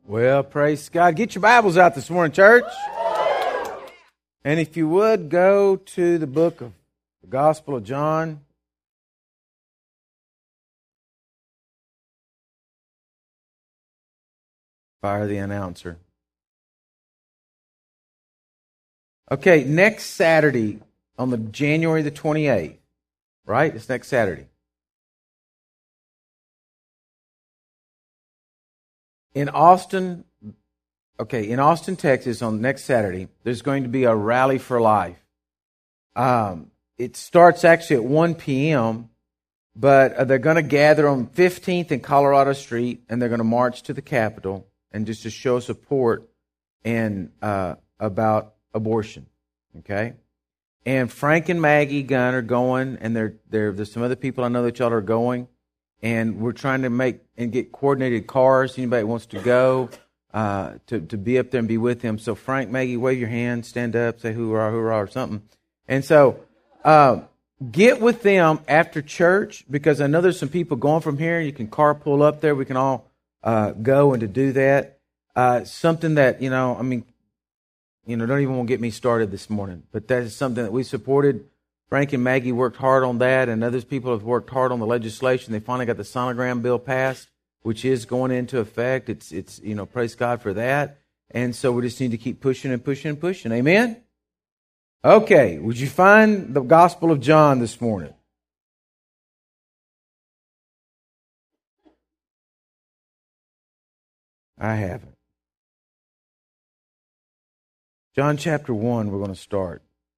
Well, praise God. Get your Bibles out this morning, church. And if you would, go to the book of the Gospel of John. Fire the announcer. Okay, next Saturday on the January the 28th, right? It's next Saturday. In Austin, Texas, on next Saturday, there's going to be a Rally for Life. It starts actually at 1 p.m., but they're going to gather on 15th and Colorado Street, and they're going to march to the Capitol and just to show support and about abortion. Okay, and Frank and Maggie Gunn are going, and there's some other people I know that y'all are going. And we're trying to make and get coordinated cars. Anybody that wants to go to be up there and be with him. So Frank, Maggie, wave your hand, stand up, say hoorah, hoorah, or something. And so get with them after church, because I know there's some people going from here. You can carpool up there. We can all go and to do that. Something that, don't even want to get me started this morning. But that is something that we supported. Frank and Maggie worked hard on that, and other people have worked hard on the legislation. They finally got the sonogram bill passed, which is going into effect. It's praise God for that. And so we just need to keep pushing and pushing and pushing. Amen? Okay, would you find the Gospel of John this morning? I haven't. John chapter 1, we're going to start.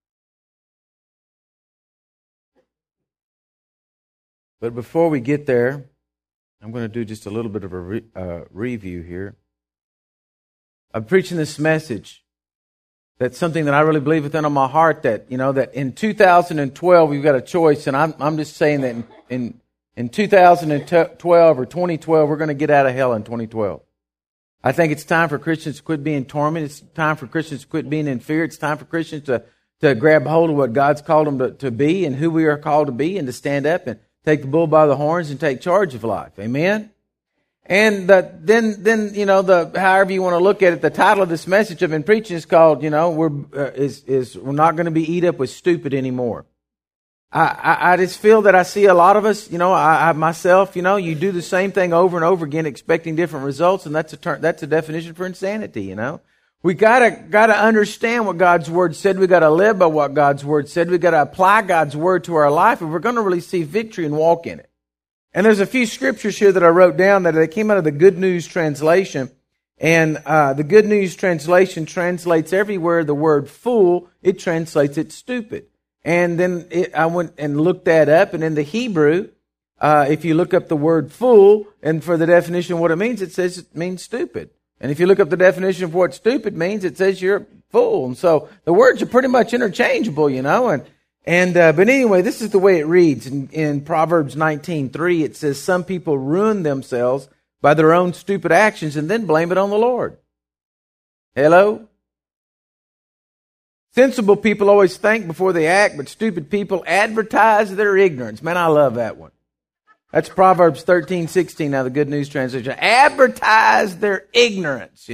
But before we get there, I'm going to do just a little bit of a review here. I'm preaching this message. That's something that I really believe within my heart, that that in 2012 we've got a choice, and I'm just saying that in 2012 or 2012 we're going to get out of hell in 2012. I think it's time for Christians to quit being tormented. It's time for Christians to quit being in fear. It's time for Christians to grab hold of what God's called them to be and who we are called to be, and to stand up and take the bull by the horns and take charge of life. Amen? And then however you want to look at it, the title of this message I've been preaching is called, we're not going to be eat up with stupid anymore. I just feel that I see a lot of us, I myself, you do the same thing over and over again expecting different results, and that's a definition for insanity, We gotta understand what God's Word said. We gotta live by what God's Word said. We gotta apply God's Word to our life if we're gonna really see victory and walk in it. And there's a few scriptures here that I wrote down that they came out of the Good News Translation. And the Good News Translation translates everywhere the word fool, it translates it stupid. And then I went and looked that up, and in the Hebrew, if you look up the word fool, and for the definition of what it means, it says it means stupid. And if you look up the definition of what stupid means, it says you're a fool. And so the words are pretty much interchangeable, but anyway, this is the way it reads. In Proverbs 19:3, it says, some people ruin themselves by their own stupid actions and then blame it on the Lord. Hello? Sensible people always think before they act, but stupid people advertise their ignorance. Man, I love that one. That's Proverbs 13:16 now, the Good News Translation. Advertise their ignorance,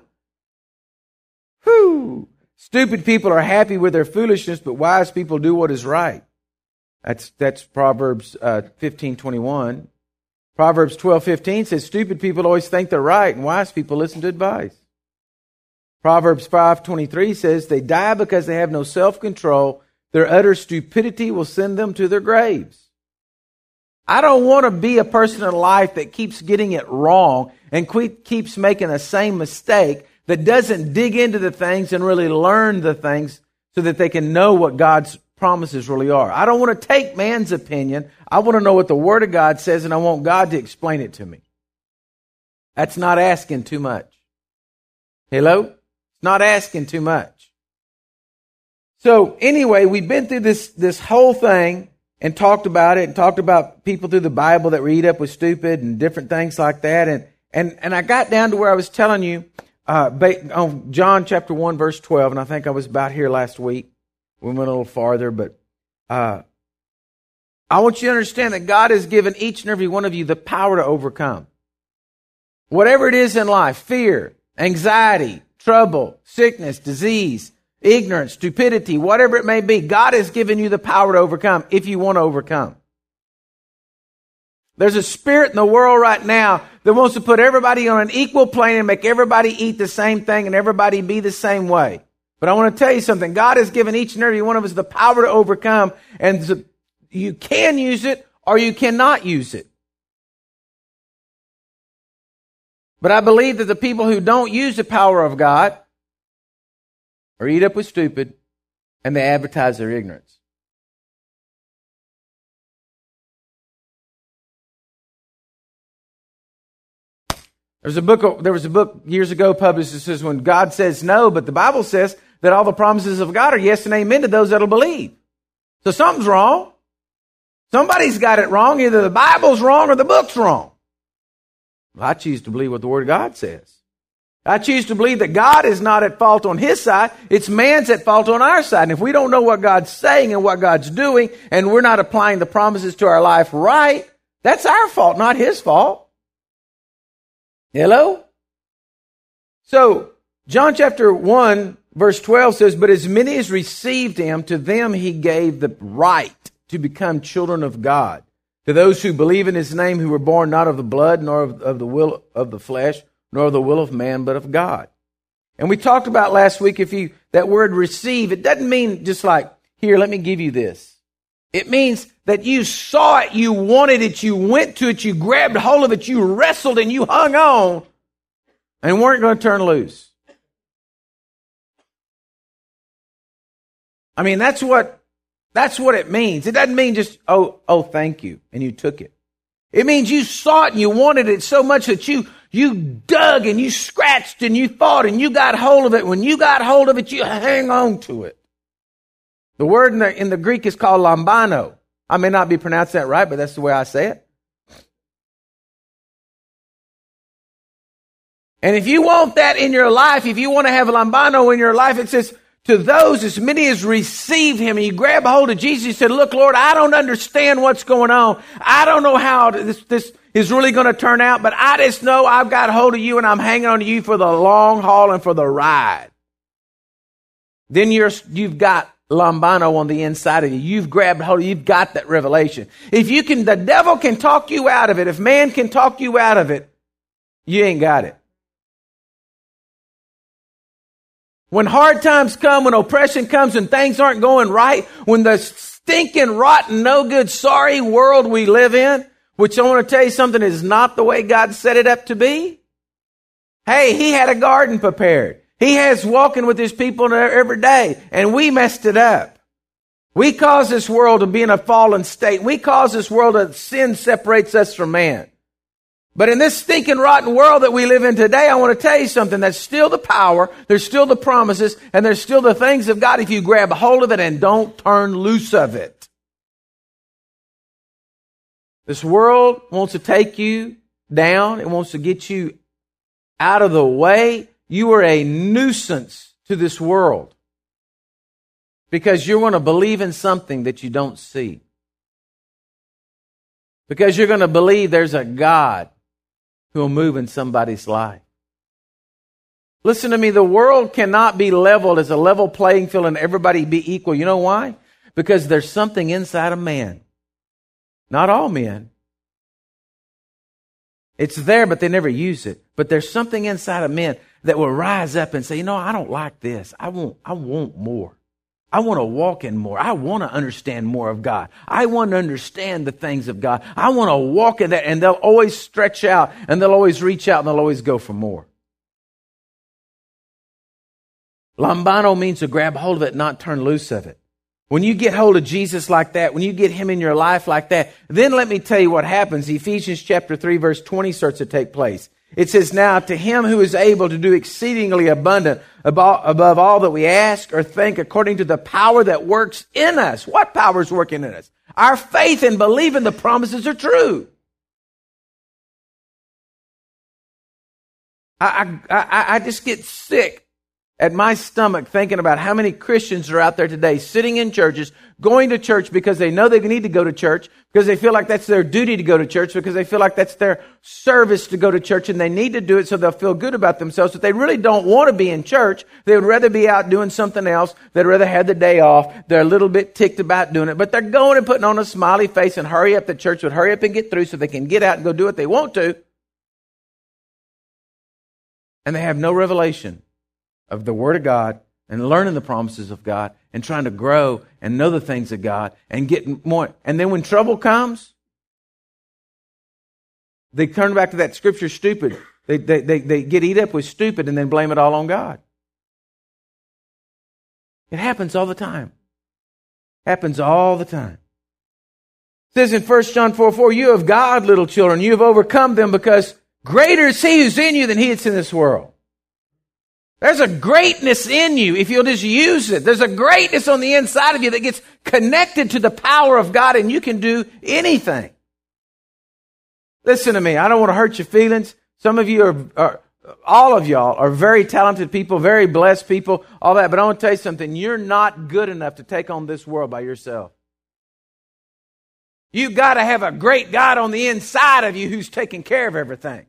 Whew. Stupid people are happy with their foolishness, but wise people do what is right. That's Proverbs 15:21. Proverbs 12:15 says stupid people always think they're right, and wise people listen to advice. Proverbs 5:23 says they die because they have no self-control. Their utter stupidity will send them to their graves. I don't want to be a person in life that keeps getting it wrong and keeps making the same mistake, that doesn't dig into the things and really learn the things so that they can know what God's promises really are. I don't want to take man's opinion. I want to know what the Word of God says, and I want God to explain it to me. That's not asking too much. Hello? It's not asking too much. So anyway, we've been through this whole thing and talked about it, and talked about people through the Bible that read up with stupid and different things like that. And I got down to where I was telling you on John chapter 1, verse 12, and I think I was about here last week. We went a little farther, but I want you to understand that God has given each and every one of you the power to overcome. Whatever it is in life, fear, anxiety, trouble, sickness, disease, ignorance, stupidity, whatever it may be, God has given you the power to overcome if you want to overcome. There's a spirit in the world right now that wants to put everybody on an equal plane and make everybody eat the same thing and everybody be the same way. But I want to tell you something. God has given each and every one of us the power to overcome, and you can use it or you cannot use it. But I believe that the people who don't use the power of God are eat up with stupid, and they advertise their ignorance. There was a book years ago published that says when God says no, but the Bible says that all the promises of God are yes and amen to those that'll believe. So something's wrong. Somebody's got it wrong. Either the Bible's wrong or the book's wrong. Well, I choose to believe what the Word of God says. I choose to believe that God is not at fault on His side. It's man's at fault on our side. And if we don't know what God's saying and what God's doing, and we're not applying the promises to our life right, that's our fault, not His fault. Hello? So, John chapter 1, verse 12 says, "But as many as received Him, to them He gave the right to become children of God. To those who believe in His name, who were born not of the blood, nor of the will of the flesh, nor of the will of man, but of God." And we talked about last week, that word receive, it doesn't mean just like, here, let me give you this. It means that you saw it, you wanted it, you went to it, you grabbed hold of it, you wrestled and you hung on and weren't going to turn loose. I mean, that's what it means. It doesn't mean just, oh, thank you, and you took it. It means you saw it and you wanted it so much that you dug and you scratched and you fought and you got hold of it. When you got hold of it, you hang on to it. The word in the Greek is called lambano. I may not be pronouncing that right, but that's the way I say it. And if you want that in your life, if you want to have lambano in your life, it says, to those as many as receive Him, and you grab hold of Jesus, you said, look, Lord, I don't understand what's going on. I don't know how this is really going to turn out, but I just know I've got hold of you and I'm hanging on to you for the long haul and for the ride. Then you've got lambano on the inside of you. You've grabbed hold of, you've got that revelation. The devil can talk you out of it. If man can talk you out of it, you ain't got it. When hard times come, when oppression comes and things aren't going right, when the stinking, rotten, no good, sorry world we live in, which I want to tell you something is not the way God set it up to be. Hey, He had a garden prepared. He has walking with His people every day, and we messed it up. We caused this world to be in a fallen state. We caused this world that sin separates us from man. But in this stinking, rotten world that we live in today, I want to tell you something. There's still the power, there's still the promises, and there's still the things of God if you grab hold of it and don't turn loose of it. This world wants to take you down. It wants to get you out of the way. You are a nuisance to this world because you're going to believe in something that you don't see. Because you're going to believe there's a God who will move in somebody's life. Listen to me, the world cannot be leveled as a level playing field and everybody be equal. You know why? Because there's something inside of man. Not all men. It's there, but they never use it. But there's something inside of men that will rise up and say, I don't like this. I want more. I want to walk in more. I want to understand more of God. I want to understand the things of God. I want to walk in that. And they'll always stretch out and they'll always reach out and they'll always go for more. Lambano means to grab hold of it, not turn loose of it. When you get hold of Jesus like that, when you get Him in your life like that, then let me tell you what happens. Ephesians chapter 3 verse 20 starts to take place. It says, now to Him who is able to do exceedingly abundant above all that we ask or think, according to the power that works in us. What power is working in us? Our faith and belief in the promises are true. I just get sick at my stomach thinking about how many Christians are out there today sitting in churches, going to church because they know they need to go to church, because they feel like that's their duty to go to church, because they feel like that's their service to go to church and they need to do it so they'll feel good about themselves. But they really don't want to be in church. They would rather be out doing something else. They'd rather have the day off. They're a little bit ticked about doing it, but they're going and putting on a smiley face and hurry up. The church would hurry up and get through so they can get out and go do what they want to. And they have no revelation of the Word of God and learning the promises of God and trying to grow and know the things of God and get more. And then when trouble comes, they turn back to that scripture, stupid. They get eat up with stupid and then blame it all on God. It happens all the time. Happens all the time. It says in 1 John 4:4, you of God, little children, you have overcome them, because greater is He who's in you than he that's in this world. There's a greatness in you if you'll just use it. There's a greatness on the inside of you that gets connected to the power of God, and you can do anything. Listen to me. I don't want to hurt your feelings. Some of you all of y'all are very talented people, very blessed people, all that. But I want to tell you something. You're not good enough to take on this world by yourself. You've got to have a great God on the inside of you who's taking care of everything.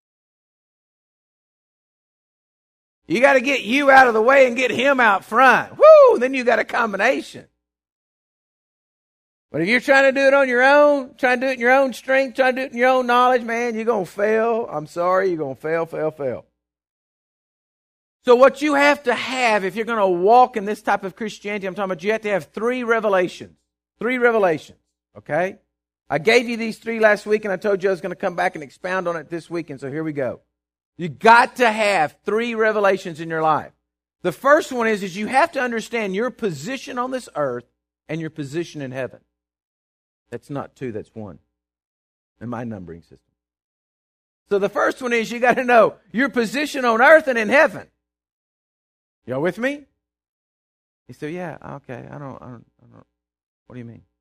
You got to get you out of the way and get Him out front. Woo! Then you got a combination. But if you're trying to do it on your own, trying to do it in your own strength, trying to do it in your own knowledge, man, you're going to fail. I'm sorry, you're going to fail. So what you have to have, if you're going to walk in this type of Christianity, I'm talking about, you have to have 3 revelations. 3 revelations, okay? I gave you these 3 last week, and I told you I was going to come back and expound on it this weekend, so here we go. You got to have 3 revelations in your life. The first one is you have to understand your position on this earth and your position in heaven. That's not 2, that's 1 in my numbering system. So the first one is you got to know your position on earth and in heaven. Y'all with me? You say, yeah, okay, I don't. What do you mean?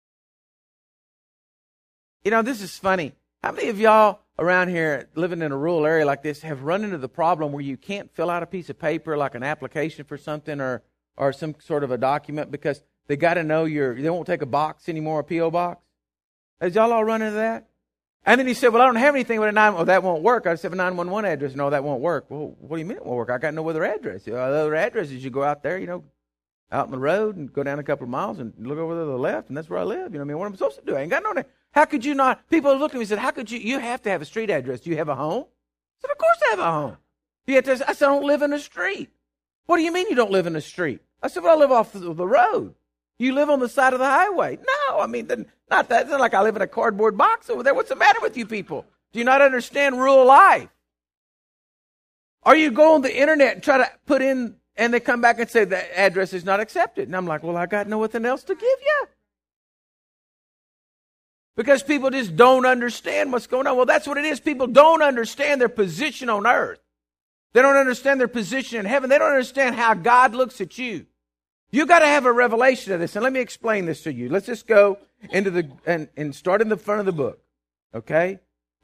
You know, this is funny. How many of y'all around here living in a rural area like this have run into the problem where you can't fill out a piece of paper like an application for something or some sort of a document because they got to know they won't take a box anymore, a P.O. box? Has y'all all run into that? And then he said, well, I don't have anything with a 911. Oh, that won't work. I said, a 911 address. No, that won't work. Well, what do you mean it won't work? I got no other address. The other address is you go out there, out in the road and go down a couple of miles and look over to the left, and that's where I live. You know what I mean? What am I supposed to do? I ain't got no name. How could you not? People looked at me and said, how could you? You have to have a street address. Do you have a home? I said, of course I have a home. I said, I don't live in a street. What do you mean you don't live in a street? I said, well, I live off the road. You live on the side of the highway. No, I mean, not that. It's not like I live in a cardboard box over there. What's the matter with you people? Do you not understand rural life? Or you go on the internet and try to put in, and they come back and say the address is not accepted. And I'm like, well, I got nothing else to give you. Because people just don't understand what's going on. Well, that's what it is. People don't understand their position on earth. They don't understand their position in heaven. They don't understand how God looks at you. You got to have a revelation of this. And let me explain this to you. Let's just go into and start in the front of the book. Okay?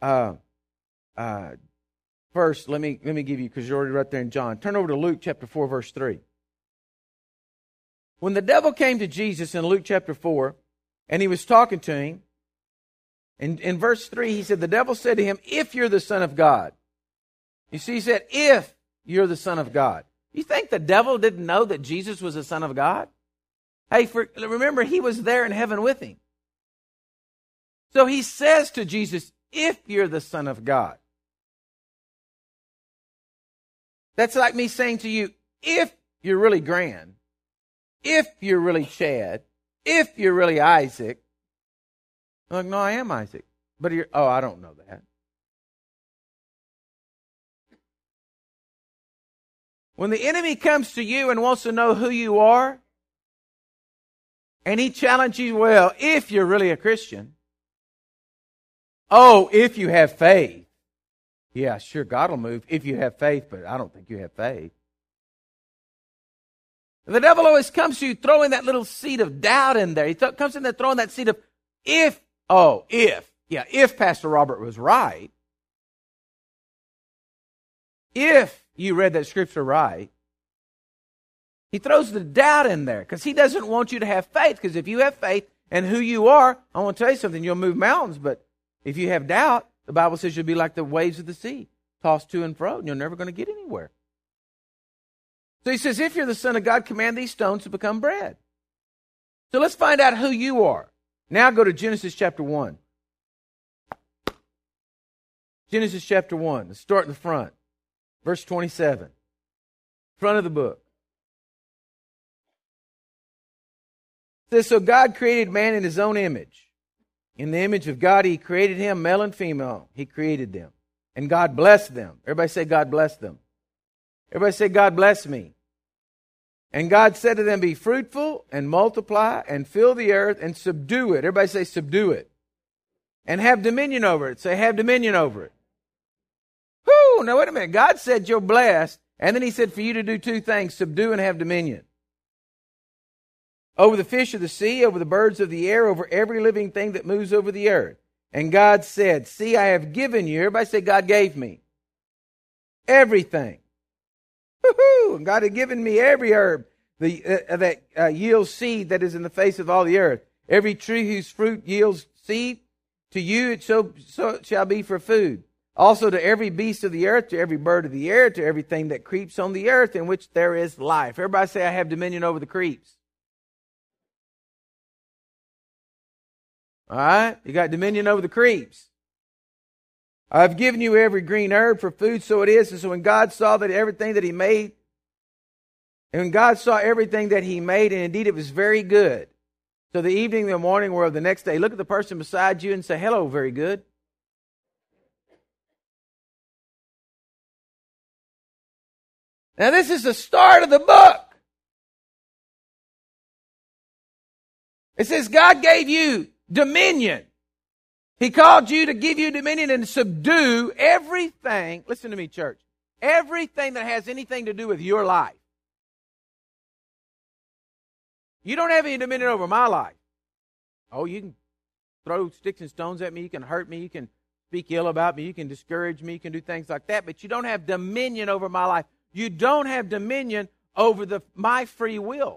First, let me give you, because you're already right there in John. Turn over to Luke chapter 4, verse 3. When the devil came to Jesus in Luke chapter 4, and he was talking to him, in verse 3, he said, the devil said to him, if you're the Son of God. You see, he said, if you're the Son of God. You think the devil didn't know that Jesus was the Son of God? Hey, remember, he was there in heaven with him. So he says to Jesus, if you're the Son of God. That's like me saying to you, if you're really Grand, if you're really Chad, if you're really Isaac. I'm like, no, I am Isaac. But I don't know that. When the enemy comes to you and wants to know who you are, and he challenges you, well, if you're really a Christian, if you have faith. Yeah, sure, God will move if you have faith, but I don't think you have faith. The devil always comes to you throwing that little seed of doubt in there. He comes in there throwing that seed of if Pastor Robert was right, if you read that scripture right, He throws the doubt in there because he doesn't want you to have faith. Because if you have faith in who you are, I want to tell you something, you'll move mountains. But if you have doubt, the Bible says you'll be like the waves of the sea, tossed to and fro, and you're never going to get anywhere. So he says, if you're the Son of God, command these stones to become bread. So let's find out who you are. Now go to Genesis chapter 1. Genesis chapter 1. Let's start in the front. Verse 27. Front of the book. It says, so God created man in his own image. In the image of God, he created him, male and female. He created them. And God blessed them. Everybody say, God bless them. Everybody say, God bless me. And God said to them, be fruitful and multiply and fill the earth and subdue it. Everybody say, subdue it. And have dominion over it. Say, have dominion over it. Whoo, now wait a minute. God said you're blessed. And then he said for you to do two things, subdue and have dominion. Over the fish of the sea, over the birds of the air, over every living thing that moves over the earth. And God said, see, I have given you. Everybody say, God gave me everything. Woo-hoo! And God had given me every herb that yields seed that is in the face of all the earth. Every tree whose fruit yields seed, to you it so shall be for food. Also to every beast of the earth, to every bird of the air, to everything that creeps on the earth in which there is life. Everybody say, I have dominion over the creeps. All right? You got dominion over the creeps. I've given you every green herb for food, so it is. And so when God saw that everything that he made, and when God saw everything that he made, and indeed it was very good. So the evening and the morning were of the next day. Look at the person beside you and say, hello, very good. Now this is the start of the book. It says God gave you dominion. He called you to give you dominion and subdue everything. Listen to me, church. Everything that has anything to do with your life. You don't have any dominion over my life. Oh, you can throw sticks and stones at me. You can hurt me. You can speak ill about me. You can discourage me. You can do things like that. But you don't have dominion over my life. You don't have dominion over my free will.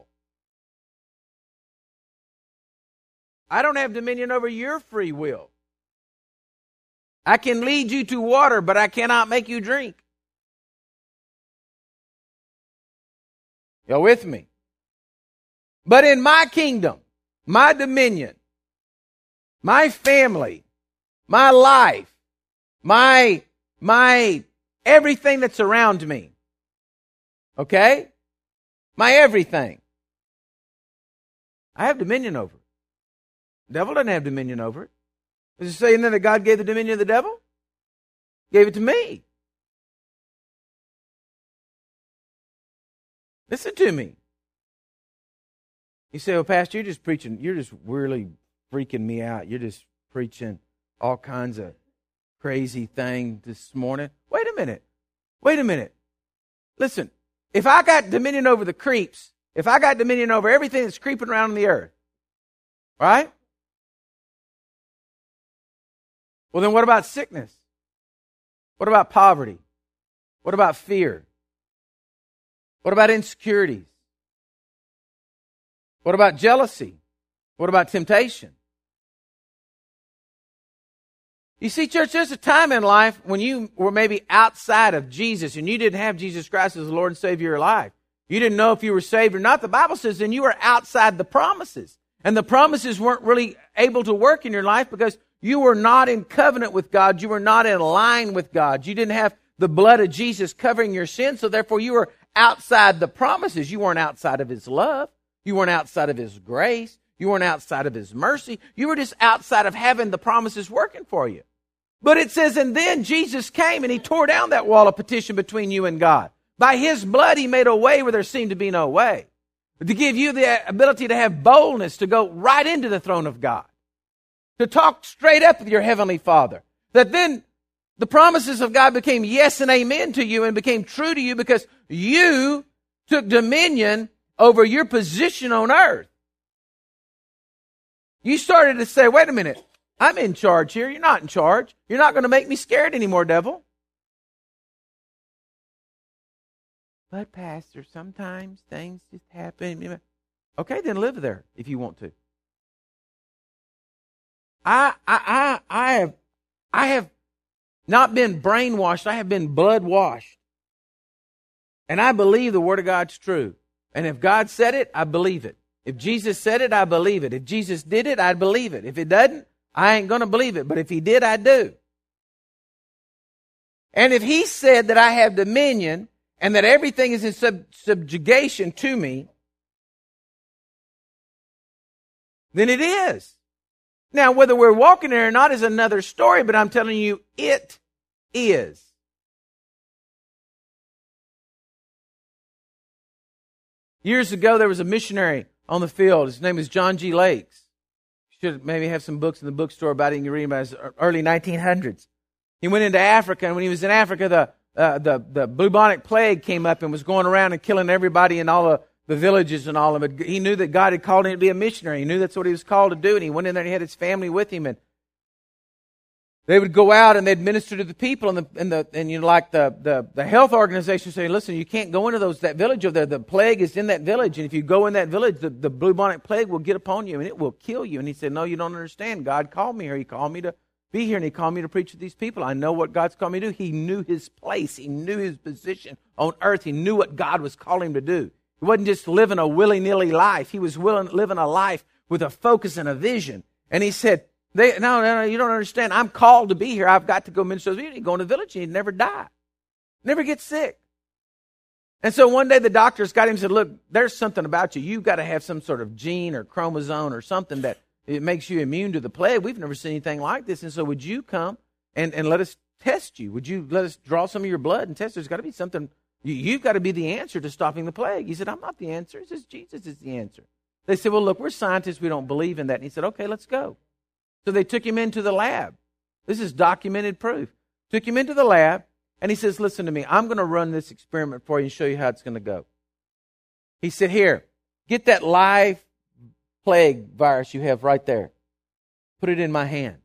I don't have dominion over your free will. I can lead you to water, but I cannot make you drink. Y'all with me? But in my kingdom, my dominion, my family, my life, my everything that's around me, okay? My everything, I have dominion over it. The devil doesn't have dominion over it. Is it saying then that God gave the dominion to the devil? Gave it to me. Listen to me. You say, well, Pastor, you're just preaching, you're just really freaking me out. You're just preaching all kinds of crazy thing this morning. Wait a minute. Listen, if I got dominion over the creeps, if I got dominion over everything that's creeping around on the earth, right? Well, then what about sickness? What about poverty? What about fear? What about insecurities? What about jealousy? What about temptation? You see, church, there's a time in life when you were maybe outside of Jesus and you didn't have Jesus Christ as the Lord and Savior of your life. You didn't know if you were saved or not. The Bible says then you were outside the promises. And the promises weren't really able to work in your life because you were not in covenant with God. You were not in line with God. You didn't have the blood of Jesus covering your sins, so therefore you were outside the promises. You weren't outside of His love. You weren't outside of His grace. You weren't outside of His mercy. You were just outside of having the promises working for you. But it says, and then Jesus came and He tore down that wall of petition between you and God. By His blood, He made a way where there seemed to be no way. To give you the ability to have boldness to go right into the throne of God. To talk straight up with your Heavenly Father. That then the promises of God became yes and amen to you and became true to you because you took dominion over your position on earth. You started to say, wait a minute, I'm in charge here. You're not in charge. You're not going to make me scared anymore, devil. But Pastor, sometimes things just happen. Okay, then live there if you want to. I have not been brainwashed. I have been blood washed. And I believe the Word of God's true. And if God said it, I believe it. If Jesus said it, I believe it. If Jesus did it, I believe it. If it doesn't, I ain't going to believe it. But if He did, I do. And if He said that I have dominion and that everything is in subjugation to me, then it is. Now, whether we're walking there or not is another story, but I'm telling you, it is. Years ago, there was a missionary on the field. His name was John G. Lakes. You should maybe have some books in the bookstore about it. You can read about it. Early 1900s. He went into Africa, and when he was in Africa, the bubonic plague came up and was going around and killing everybody in all the villages and all of it. He knew that God had called him to be a missionary. He knew that's what he was called to do, and he went in there and he had his family with him, and they would go out and they'd minister to the people, and you know, like the health organization saying, listen, you can't go into that village over there. The plague is in that village, and if you go in that village, the bubonic plague will get upon you and it will kill you. And he said, no, you don't understand. God called me here. He called me to be here, and He called me to preach to these people. I know what God's called me to do. He knew His place. He knew His position on earth. He knew what God was calling him to do. He wasn't just living a willy-nilly life. He was living a life with a focus and a vision. And he said, no, you don't understand. I'm called to be here. I've got to go minister to those people. You go in the village and you never die. Never get sick. And so one day the doctors got him and said, look, there's something about you. You've got to have some sort of gene or chromosome or something that it makes you immune to the plague. We've never seen anything like this. And so would you come and let us test you? Would you let us draw some of your blood and test? There's got to be something. You've got to be the answer to stopping the plague. He said, I'm not the answer. He says, Jesus is the answer. They said, well, look, we're scientists. We don't believe in that. And he said, okay, let's go. So they took him into the lab. This is documented proof. Took him into the lab, and he says, listen to me. I'm going to run this experiment for you and show you how it's going to go. He said, here, get that live plague virus you have right there. Put it in my hand.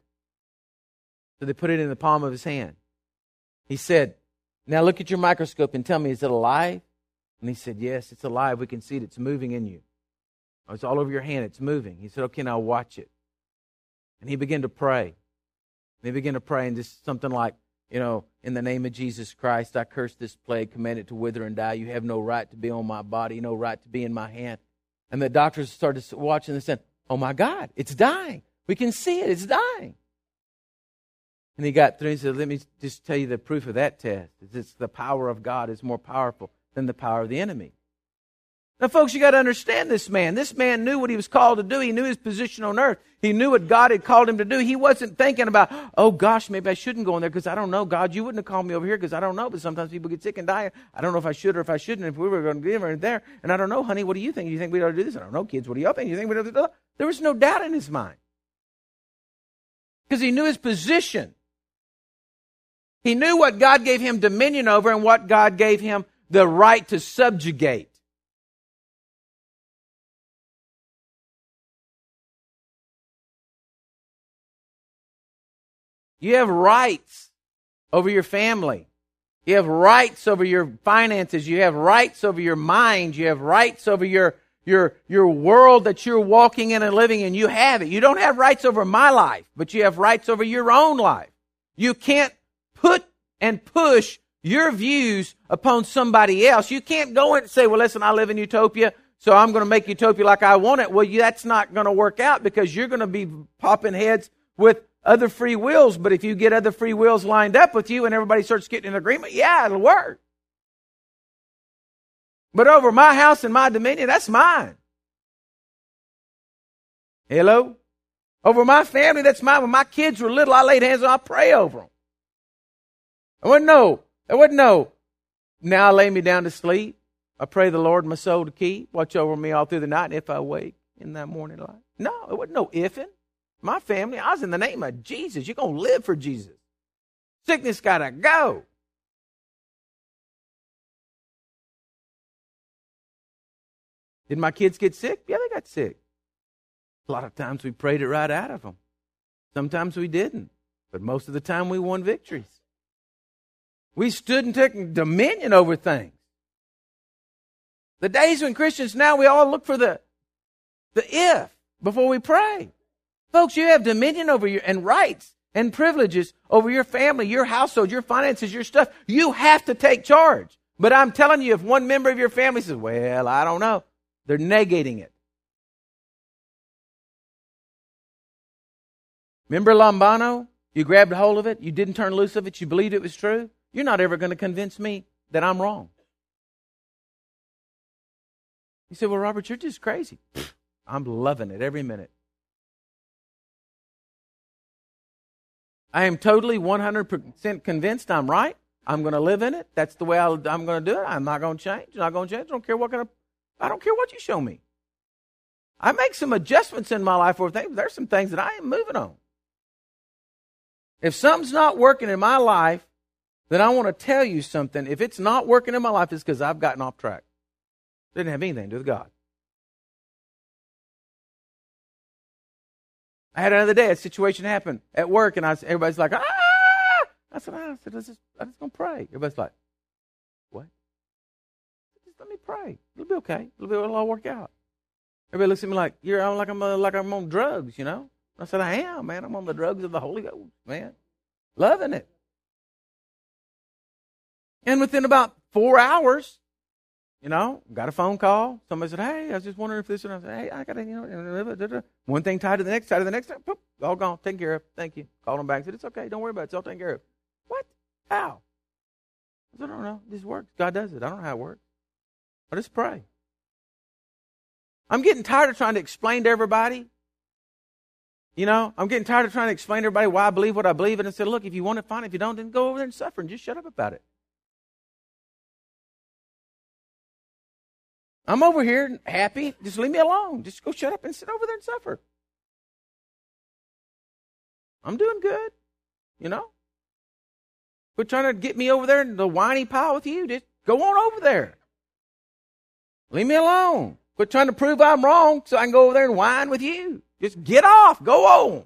So they put it in the palm of his hand. He said, now look at your microscope and tell me, is it alive? And he said, yes, it's alive. We can see it. It's moving in you. Oh, it's all over your hand. It's moving. He said, okay, now watch it. And he began to pray. And he began to pray, and just something like, you know, in the name of Jesus Christ, I curse this plague, command it to wither and die. You have no right to be on my body, no right to be in my hand. And the doctors started watching this and said, oh my God, it's dying. We can see it, it's dying. And he got through and said, let me just tell you the proof of that test. It's the power of God is more powerful than the power of the enemy. Now, folks, you got to understand this man. This man knew what he was called to do. He knew his position on earth. He knew what God had called him to do. He wasn't thinking about, oh, gosh, maybe I shouldn't go in there because I don't know. God, you wouldn't have called me over here because I don't know. But sometimes people get sick and die. I don't know if I should or if I shouldn't. If we were going to be over there. And I don't know, honey, what do you think? You think we ought to do this? I don't know, kids. What do y'all think? You think we ought to do that? There was no doubt in his mind because he knew his position. He knew what God gave him dominion over and what God gave him the right to subjugate. You have rights over your family. You have rights over your finances. You have rights over your mind. You have rights over your world that you're walking in and living in. You have it. You don't have rights over my life, but you have rights over your own life. You can't put and push your views upon somebody else. You can't go in and say, well, listen, I live in utopia, so I'm going to make utopia like I want it. Well, that's not going to work out because you're going to be popping heads with other free wills. But if you get other free wills lined up with you and everybody starts getting in agreement, yeah, it'll work. But over my house and my dominion, that's mine. Hello? Over my family, that's mine. When my kids were little, I laid hands on them, I pray over them. I wouldn't know. Now I lay me down to sleep. I pray the Lord my soul to keep. Watch over me all through the night if I wake in that morning light. No, it wasn't no ifing. My family, I was in the name of Jesus. You're going to live for Jesus. Sickness got to go. Did my kids get sick? Yeah, they got sick. A lot of times we prayed it right out of them. Sometimes we didn't. But most of the time we won victories. We stood and took dominion over things. The days when Christians now, we all look for the if before we pray. Folks, you have dominion over your, and rights and privileges over your family, your household, your finances, your stuff. You have to take charge. But I'm telling you, if one member of your family says, well, I don't know, they're negating it. Remember Lambano? You grabbed a hold of it. You didn't turn loose of it. You believed it was true. You're not ever going to convince me that I'm wrong. You say, well, Robert, you're just crazy. I'm loving it every minute. I am totally 100% convinced I'm right. I'm going to live in it. That's the way I'm going to do it. I'm not going to change. I'm not going to change. I don't care what you show me. I make some adjustments in my life for things. There's some things that I am moving on. If something's not working in my life, then I want to tell you something. If it's not working in my life, it's because I've gotten off track. It didn't have anything to do with God. I had another day, a situation happened at work, and everybody's like, ah! I said, I'm just going to pray. Everybody's like, what? Just let me pray. It'll be okay. It'll all work out. Everybody looks at me like, I'm on drugs, you know? I said, I am, man. I'm on the drugs of the Holy Ghost, man. Loving it. And within about 4 hours, you know, got a phone call. Somebody said, hey, I was just wondering if this, and I said, hey, I got to, one thing tied to the next, poop, all gone, taken care of. Thank you. Called them back and said, it's okay. Don't worry about it. It's all taken care of. What? How? I said, I don't know. This works. God does it. I don't know how it works. I just pray. I'm getting tired of trying to explain to everybody. You know, I'm getting tired of trying to explain to everybody why I believe what I believe. And I said, look, if you want it, fine. If you don't, then go over there and suffer and just shut up about it. I'm over here happy. Just leave me alone. Just go shut up and sit over there and suffer. I'm doing good, you know. Quit trying to get me over there in the whiny pile with you. Just go on over there. Leave me alone. Quit trying to prove I'm wrong so I can go over there and whine with you. Just get off. Go on.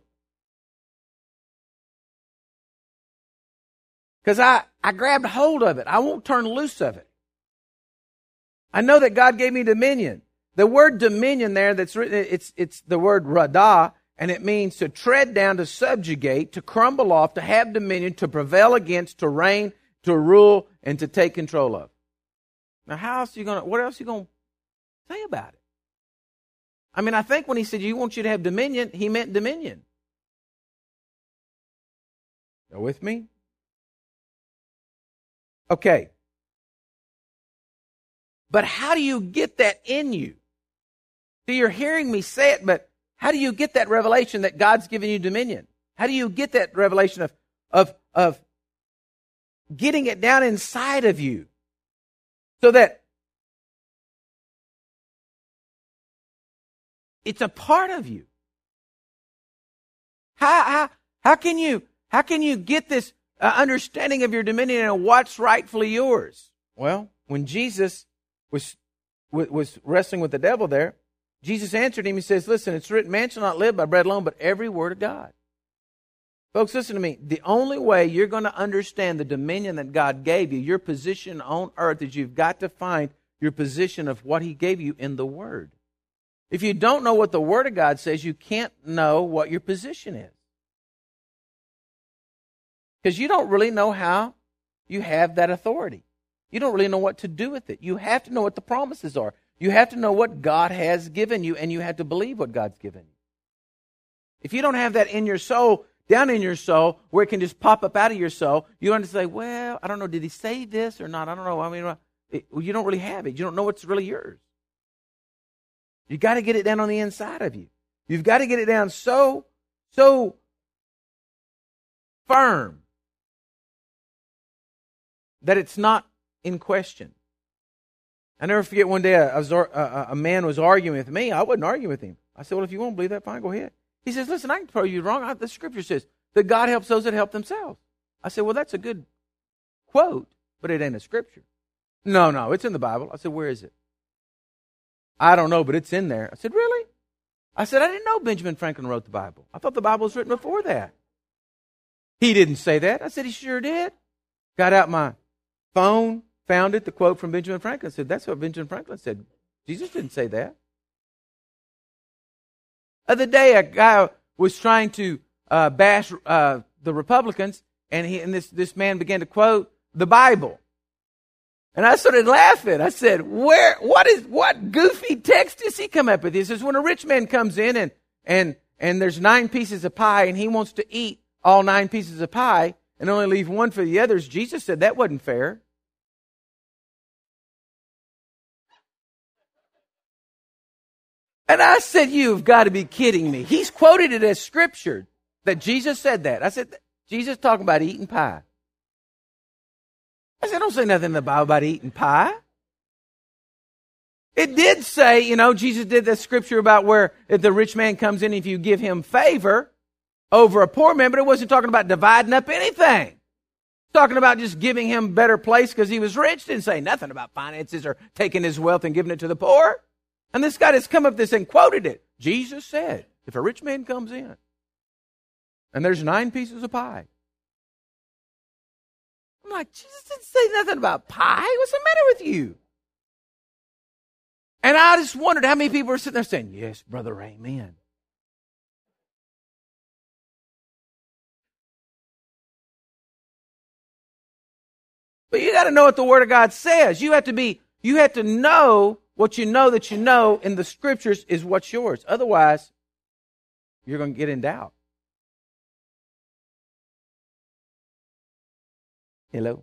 Because I grabbed hold of it. I won't turn loose of it. I know that God gave me dominion. The word dominion there that's written, it's the word radah, and it means to tread down, to subjugate, to crumble off, to have dominion, to prevail against, to reign, to rule, and to take control of. Now, what else are you going to say about it? I mean, I think when he said, you want you to have dominion, he meant dominion. You with me? Okay. But how do you get that in you? See, you're hearing me say it, but how do you get that revelation that God's given you dominion? How do you get that revelation of getting it down inside of you so that it's a part of you? How can you get this understanding of your dominion and what's rightfully yours? Well, when Jesus was wrestling with the devil there, Jesus answered him. He says, listen, it's written, man shall not live by bread alone, but every word of God. Folks, listen to me. The only way you're going to understand the dominion that God gave you, your position on earth, is you've got to find your position of what he gave you in the Word. If you don't know what the Word of God says, you can't know what your position is. Because you don't really know how you have that authority. You don't really know what to do with it. You have to know what the promises are. You have to know what God has given you, and you have to believe what God's given you. If you don't have that in your soul, down in your soul, where it can just pop up out of your soul, you want to say, well, I don't know, did he say this or not? I don't know. I mean, you don't really have it. You don't know what's really yours. You got to get it down on the inside of you. You've got to get it down so firm that it's not in question. I never forget one day a man was arguing with me. I wasn't arguing with him. I said, well, if you won't believe that, fine, go ahead. He says, listen, I can prove you wrong. The scripture says that God helps those that help themselves. I said, well, that's a good quote, but it ain't a scripture. No, it's in the Bible. I said, where is it? I don't know, but it's in there. I said, really? I said, I didn't know Benjamin Franklin wrote the Bible. I thought the Bible was written before that. He didn't say that. I said, he sure did. Got out my phone, found it, the quote from Benjamin Franklin said, that's what Benjamin Franklin said. Jesus didn't say that. Other day, a guy was trying to bash the Republicans, and this man began to quote the Bible. And I started laughing. I said, what goofy text does he come up with? He says, when a rich man comes in and there's 9 pieces of pie and he wants to eat all 9 pieces of pie and only leave one for the others, Jesus said that wasn't fair. And I said, you've got to be kidding me. He's quoted it as scripture that Jesus said that. I said, Jesus talking about eating pie. I said, don't say nothing in the Bible about eating pie. It did say, Jesus did that scripture about where if the rich man comes in, if you give him favor over a poor man, but it wasn't talking about dividing up anything. It's talking about just giving him a better place because he was rich. Didn't say nothing about finances or taking his wealth and giving it to the poor. And this guy has come up with this and quoted it. Jesus said, if a rich man comes in and there's 9 pieces of pie. I'm like, Jesus didn't say nothing about pie. What's the matter with you? And I just wondered how many people are sitting there saying, yes, brother, amen. But you got to know what the Word of God says. You have to know what you know that you know in the Scriptures is what's yours. Otherwise, you're going to get in doubt. Hello?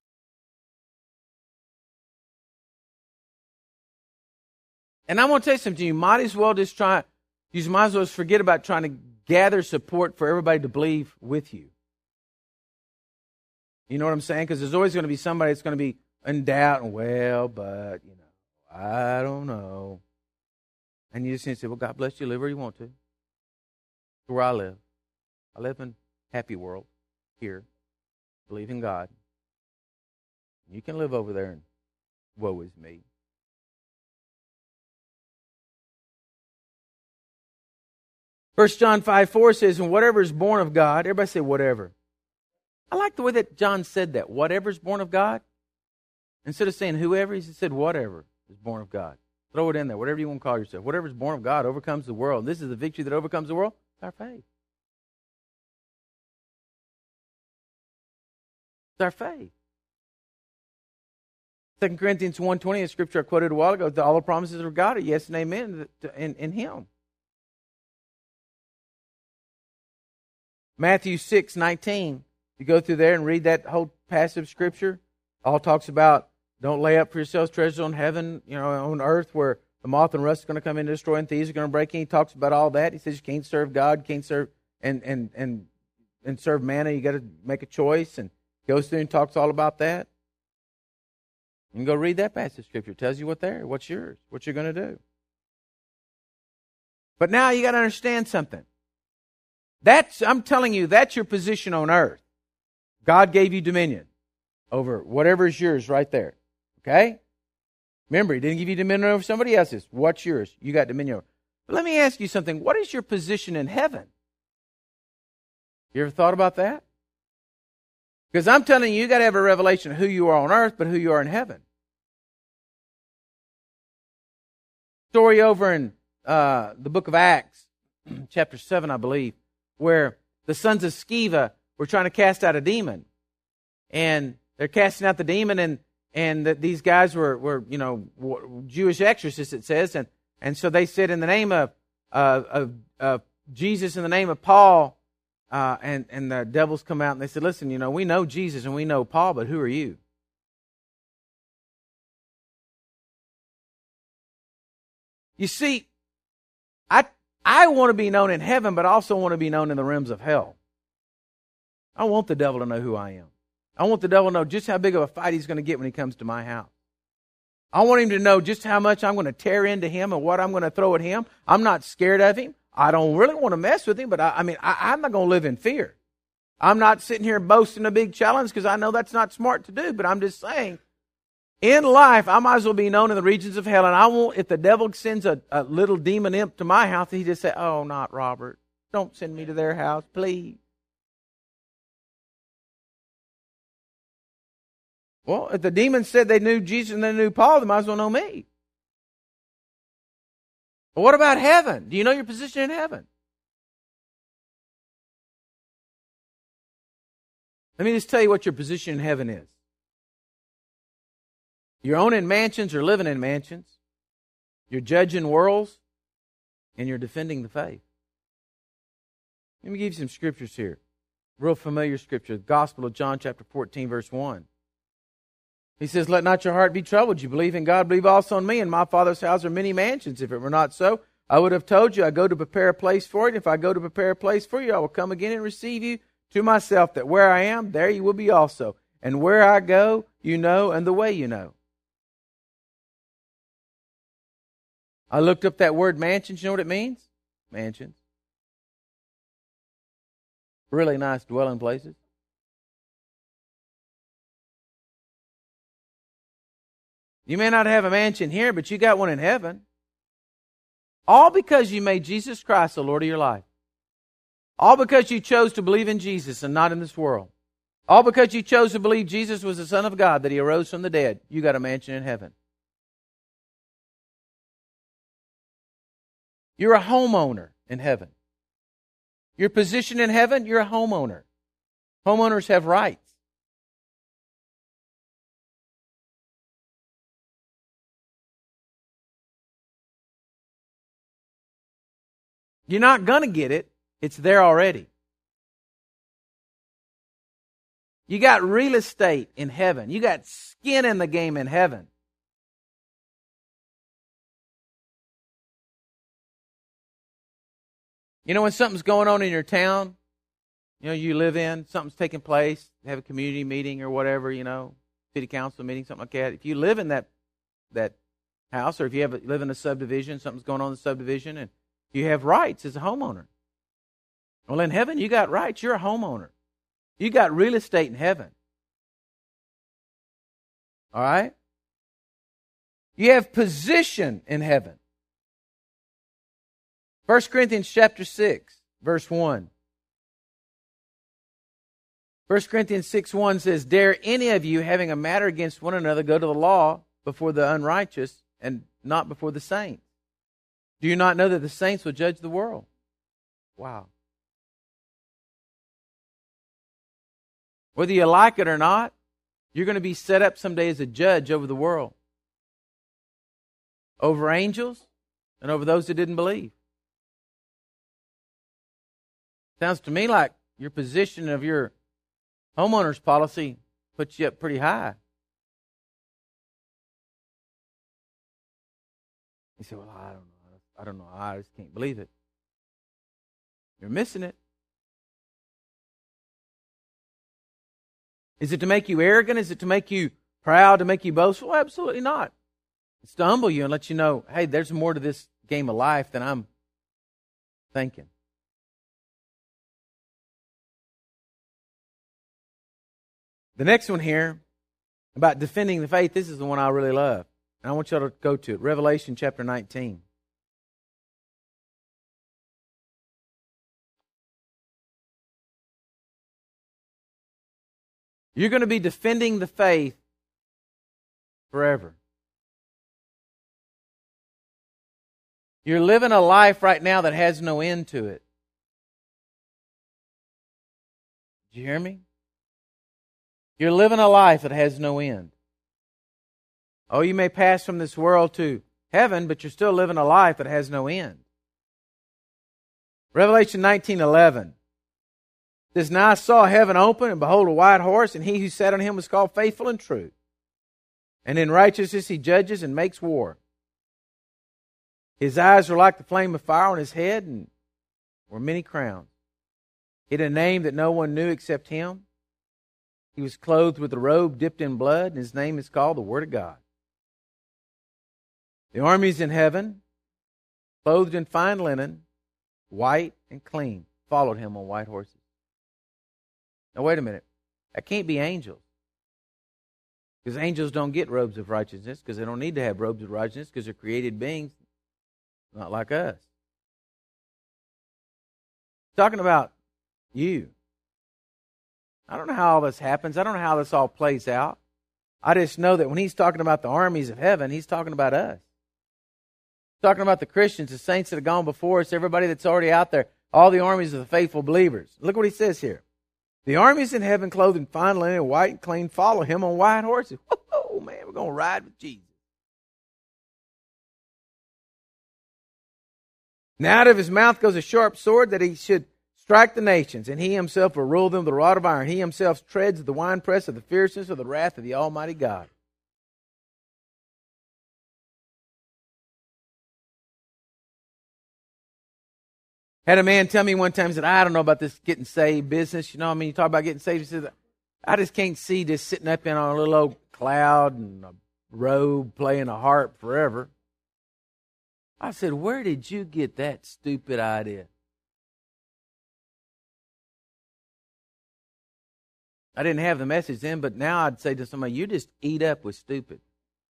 And I'm going to tell you something. You might as well forget about trying to gather support for everybody to believe with you. You know what I'm saying? Because there's always going to be somebody that's going to be in doubt and, I don't know. And you just need to say, well, God bless you. Live where you want to. That's where I live. I live in a happy world here. Believe in God. You can live over there and woe is me. 1 John 5:4 says, and whatever is born of God, everybody say whatever. I like the way that John said that. Whatever is born of God. Instead of saying whoever, he said whatever is born of God. Throw it in there, whatever you want to call yourself. Whatever is born of God overcomes the world. This is the victory that overcomes the world. It's our faith. It's our faith. 2 Corinthians 1:20, a scripture I quoted a while ago, that all the promises of God are yes and amen in Him. Matthew 6:19, you go through there and read that whole passage of scripture. All talks about don't lay up for yourselves treasures on heaven, on earth where the moth and rust is going to come in and destroy and thieves are going to break in. He talks about all that. He says you can't serve God, can't serve and serve manna. You got to make a choice, and goes through and talks all about that. You can go read that passage of scripture. It tells you what's yours, what you're going to do. But now you got to understand something. I'm telling you, that's your position on earth. God gave you dominion over whatever is yours right there. Okay? Remember, He didn't give you dominion over somebody else's. What's yours? You got dominion over. But let me ask you something. What is your position in heaven? You ever thought about that? Because I'm telling you, you got to have a revelation of who you are on earth, but who you are in heaven. Story over in the book of Acts, chapter 7, I believe, where the sons of Sceva were trying to cast out a demon. And they're casting out the demon, and these guys were Jewish exorcists, it says. And so they said, in the name of Jesus, in the name of Paul, and the devils come out and they said, listen, we know Jesus and we know Paul, but who are you? You see, I want to be known in heaven, but I also want to be known in the realms of hell. I want the devil to know who I am. I want the devil to know just how big of a fight he's going to get when he comes to my house. I want him to know just how much I'm going to tear into him and what I'm going to throw at him. I'm not scared of him. I don't really want to mess with him, but I'm not going to live in fear. I'm not sitting here boasting a big challenge because I know that's not smart to do, but I'm just saying, in life, I might as well be known in the regions of hell, and I won't, if the devil sends a little demon imp to my house, he just say, oh, not Robert. Don't send me to their house, please. Well, if the demons said they knew Jesus and they knew Paul, they might as well know me. But what about heaven? Do you know your position in heaven? Let me just tell you what your position in heaven is. You're owning mansions or living in mansions. You're judging worlds. And you're defending the faith. Let me give you some scriptures here. Real familiar scripture. The Gospel of John chapter 14, verse 1. He says, let not your heart be troubled. You believe in God, believe also in me. In my Father's house are many mansions. If it were not so, I would have told you, I go to prepare a place for you. If I go to prepare a place for you, I will come again and receive you to myself, that where I am, there you will be also. And where I go, you know, and the way you know. I looked up that word mansions. You know what it means? Mansions. Really nice dwelling places. You may not have a mansion here, but you got one in heaven. All because you made Jesus Christ the Lord of your life. All because you chose to believe in Jesus and not in this world. All because you chose to believe Jesus was the Son of God, that He arose from the dead. You got a mansion in heaven. You're a homeowner in heaven. Your position in heaven, you're a homeowner. Homeowners have rights. You're not going to get it. It's there already. You got real estate in heaven. You got skin in the game in heaven. You know, when something's going on in your town, you know, you live in, something's taking place, you have a community meeting or whatever, you know, city council meeting, something like that. If you live in that house, or if you live in a subdivision, something's going on in the subdivision, and you have rights as a homeowner. Well, in heaven, you got rights. You're a homeowner. You got real estate in heaven. All right? You have position in heaven. 1 Corinthians chapter 6, verse 1. 1 Corinthians 6:1 says, dare any of you, having a matter against one another, go to the law before the unrighteous and not before the saints. Do you not know that the saints will judge the world? Wow. Whether you like it or not, you're going to be set up someday as a judge over the world. Over angels and over those that didn't believe. Sounds to me like your position of your homeowner's policy puts you up pretty high. You say, well, I don't know. I just can't believe it. You're missing it. Is it to make you arrogant? Is it to make you proud, to make you boastful? Absolutely not. It's to humble you and let you know, hey, there's more to this game of life than I'm thinking. The next one here, about defending the faith, this is the one I really love. And I want you all to go to it. Revelation chapter 19. You're going to be defending the faith forever. You're living a life right now that has no end to it. Did you hear me? You're living a life that has no end. Oh, you may pass from this world to heaven, but you're still living a life that has no end. Revelation 19:11 says, now I saw heaven open, and behold, a white horse, and he who sat on him was called Faithful and True. And in righteousness he judges and makes war. His eyes were like the flame of fire on his head, and were many crowns. He had a name that no one knew except him. He was clothed with a robe dipped in blood, and his name is called the Word of God. The armies in heaven, clothed in fine linen, white and clean, followed him on white horses. Now wait a minute. That can't be angels. Because angels don't get robes of righteousness, because they don't need to have robes of righteousness, because they're created beings, not like us. Talking about you. I don't know how all this happens. I don't know how this all plays out. I just know that when he's talking about the armies of heaven, he's talking about us. He's talking about the Christians, the saints that have gone before us, everybody that's already out there, all the armies of the faithful believers. Look what he says here. The armies in heaven, clothed in fine linen, white and clean, follow him on white horses. Oh, man, we're going to ride with Jesus. Now out of his mouth goes a sharp sword that he should strike the nations, and he himself will rule them with a rod of iron. He himself treads the winepress of the fierceness of the wrath of the Almighty God. Had a man tell me one time, he said, I don't know about this getting saved business. You know what I mean? You talk about getting saved. He says, I just can't see just sitting up in on a little old cloud and a robe playing a harp forever. I said, where did you get that stupid idea? I didn't have the message then, but now I'd say to somebody, you just eat up with stupid.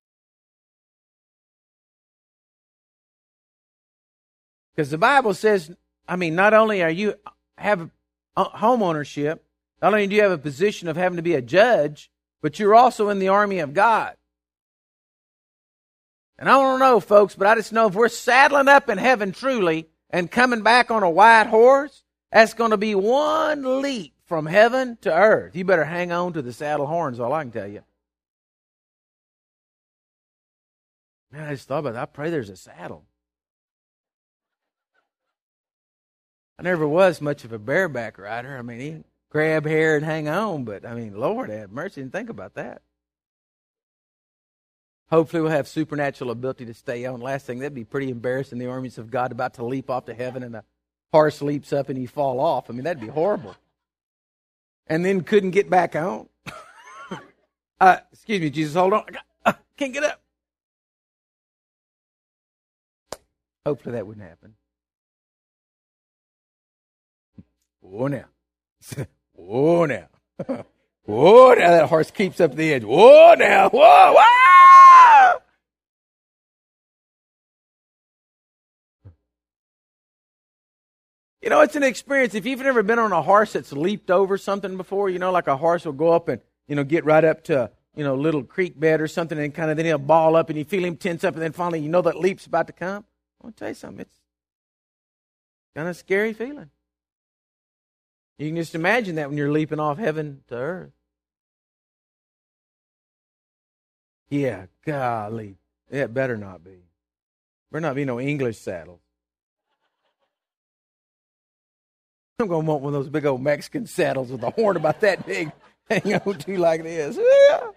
Because the Bible says, not only are you have home ownership, not only do you have a position of having to be a judge, but you're also in the army of God. And I don't know, folks, but I just know if we're saddling up in heaven truly and coming back on a white horse, that's going to be one leap from heaven to earth. You better hang on to the saddle horns, all I can tell you. Man, I just thought about that. I pray there's a saddle. I never was much of a bareback rider. He grab hair and hang on, but Lord have mercy, and think about that. Hopefully we'll have supernatural ability to stay on. Last thing, that'd be pretty embarrassing. The armies of God about to leap off to heaven and the horse leaps up and you fall off. That'd be horrible. And then couldn't get back on. Excuse me, Jesus, hold on. Can't get up. Hopefully that wouldn't happen. Whoa now. Whoa now. Whoa now. That horse keeps up the edge. Whoa now. Whoa, whoa. It's an experience. If you've never been on a horse that's leaped over something before, like a horse will go up and, get right up to, a little creek bed or something and then he'll ball up and you feel him tense up and then finally that leap's about to come. I want to tell you something. It's kind of a scary feeling. You can just imagine that when you're leaping off heaven to earth. Yeah, golly. It better not be. Better not be no English saddles. I'm going to want one of those big old Mexican saddles with a horn about that big hang on to like this. Yeah.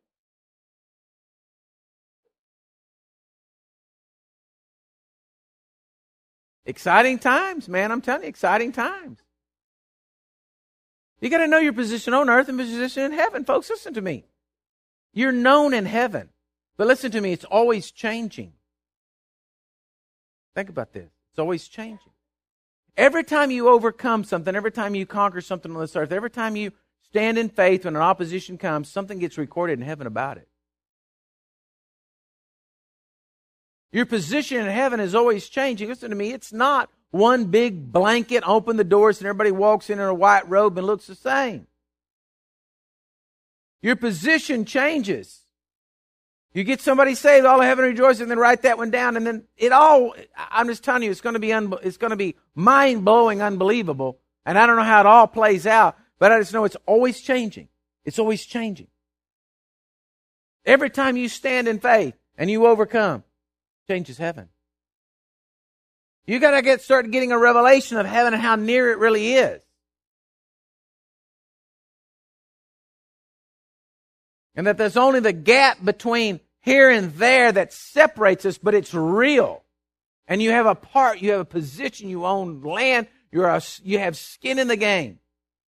Exciting times, man. I'm telling you, exciting times. You got to know your position on earth and position in heaven. Folks, listen to me. You're known in heaven. But listen to me, it's always changing. Think about this. It's always changing. Every time you overcome something, every time you conquer something on this earth, every time you stand in faith when an opposition comes, something gets recorded in heaven about it. Your position in heaven is always changing. Listen to me, it's not one big blanket, open the doors, and everybody walks in a white robe and looks the same. Your position changes. You get somebody saved, all of heaven rejoices, and then write that one down, and then I'm just telling you, it's going to be mind-blowing, unbelievable, and I don't know how it all plays out, but I just know it's always changing. It's always changing. Every time you stand in faith and you overcome, changes heaven. You got to start getting a revelation of heaven and how near it really is. And that there's only the gap between here and there that separates us, but it's real. And you have a part, you have a position, you own land, you have skin in the game.